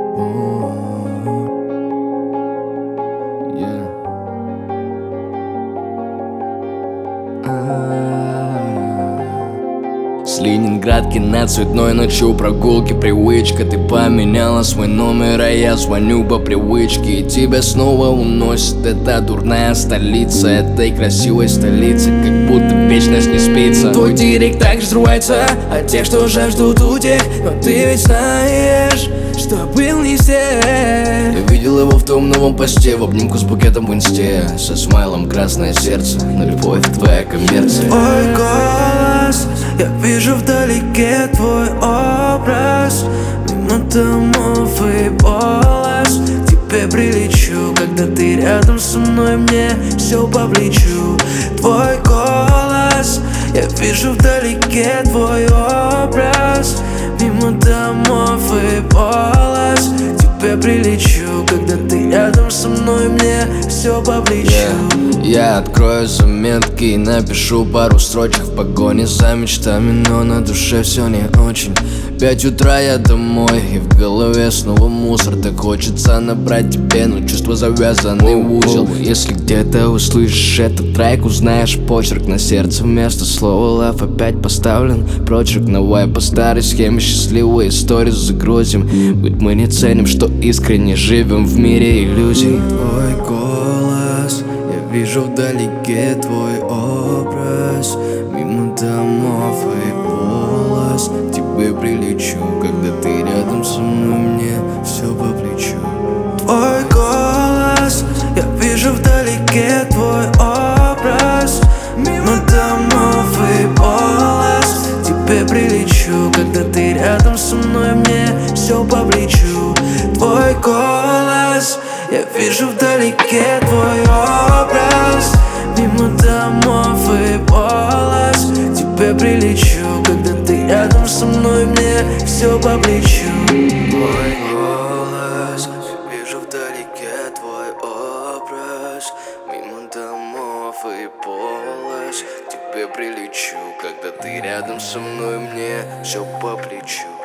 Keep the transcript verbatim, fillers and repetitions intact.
С Ленинградки на Цветной ночью прогулки привычка. Ты поменяла свой номер, а я звоню по привычке. И тебя снова уносит эта дурная столица, этой красивой столицы, как будто вечность не спится. Твой директ так взрывается от тех, что жаждут утех. Но ты ведь знаешь, что был не все. Я видел его в том новом посте, в обнимку с букетом в инсте, со смайлом красное сердце, но любовь твоя коммерция. Твой голос, я вижу вдалеке твой образ. Мимо домов и полос к тебе прилечу. Когда ты рядом со мной, мне все по плечу. Твой голос, я вижу вдалеке твой образ. Мимо домов и полос к тебе прилечу. Когда ты рядом со мной, мне все по плечу. Yeah. Я открою заметки и напишу пару строчек в погоне за мечтами, но на душе все не очень. Пять утра я домой, и в голове снова мусор. Так хочется набрать тебе, но чувство завязанный в узел. Если где-то услышишь этот трек, узнаешь почерк на сердце. Вместо слова love опять поставлен прочерк на вайб. По старой схеме счастливой истории загрузим. Ведь мы не ценим, что искренне живем в мире иллюзий. Твой голос, я вижу вдалеке твой образ. Мимо домов и полос к тебе прилечу. Когда ты рядом со мной, мне все по плечу. Твой голос, я вижу вдалеке твой образ. Мимо домов и полос к тебе прилечу. Когда ты рядом со мной, мне все по плечу. Твой голос, я вижу вдалеке твой образ. Мимо домов и полос к тебе прилечу. Когда ты рядом со мной, мне все по плечу. Твой голос, я вижу вдалеке твой образ. Мимо домов и полос к тебе прилечу. Когда ты рядом со мной, мне все по плечу.